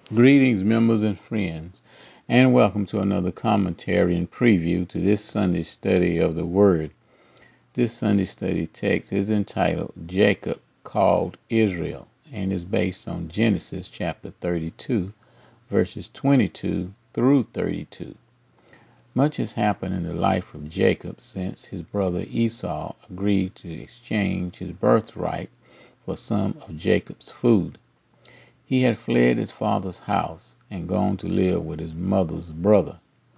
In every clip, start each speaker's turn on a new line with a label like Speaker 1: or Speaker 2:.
Speaker 1: Greetings, members and friends, and welcome to another commentary and preview to this Sunday study of the Word. This Sunday study text is entitled Jacob Called Israel and is based on Genesis chapter 32, verses 22 through 32. Much has happened in the life of Jacob since his brother Esau agreed to exchange his birthright for some of Jacob's food. He had fled his father's house and gone to live with his mother's brother.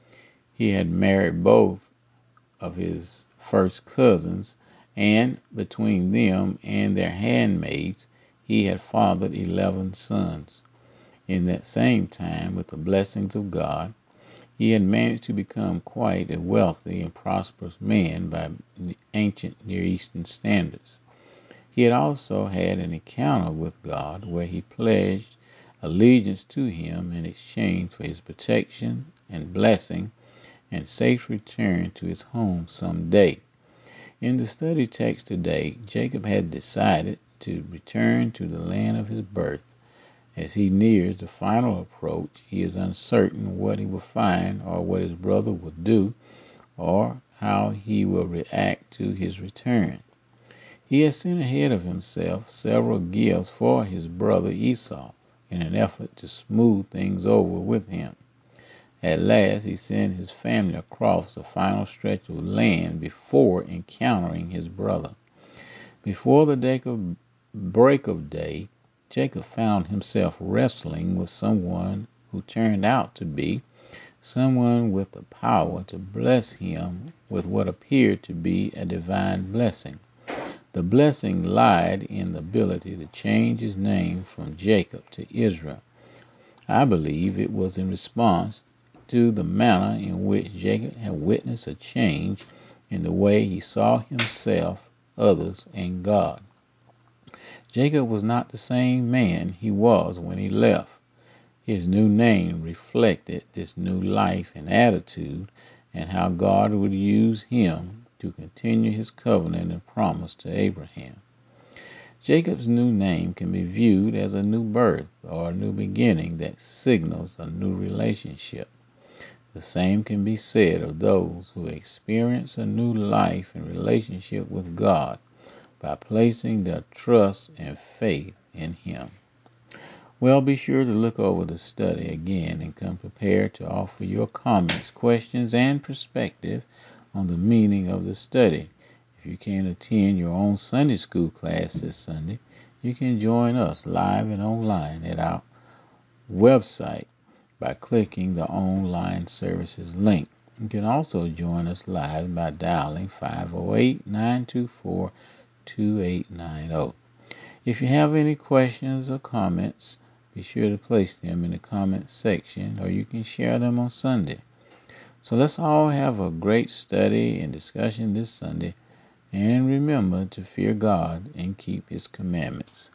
Speaker 1: He had married both of his first cousins, and between them and their handmaids he had fathered 11 sons. In that same time, with the blessings of God, he had managed to become quite a wealthy and prosperous man by ancient Near Eastern standards. He had also had an encounter with God where he pledged allegiance to him in exchange for his protection and blessing and safe return to his home someday. In the study text today, Jacob had decided to return to the land of his birth. As he nears the final approach, he is uncertain what he will find or what his brother will do or how he will react to his return. He has sent ahead of himself several gifts for his brother Esau in an effort to smooth things over with him. At last he sent his family across the final stretch of land before encountering his brother. Before the break of day, Jacob found himself wrestling with someone who turned out to be someone with the power to bless him with what appeared to be a divine blessing. The blessing lied in the ability to change his name from Jacob to Israel. I believe it was in response to the manner in which Jacob had witnessed a change in the way he saw himself, others, and God. Jacob was not the same man he was when he left. His new name reflected this new life and attitude and how God would use him to continue his covenant and promise to Abraham. Jacob's new name can be viewed as a new birth or a new beginning that signals a new relationship. The same can be said of those who experience a new life and relationship with God by placing their trust and faith in Him. Well, be sure to look over the study again and come prepared to offer your comments, questions, and perspective on the meaning of the study. If you can't attend your own Sunday school class this Sunday, you can join us live and online at our website by clicking the online services link. You can also join us live by dialing 508-924-2890. If you have any questions or comments, be sure to place them in the comments section, or you can share them on Sunday. So let's all have a great study and discussion this Sunday, and remember to fear God and keep His commandments.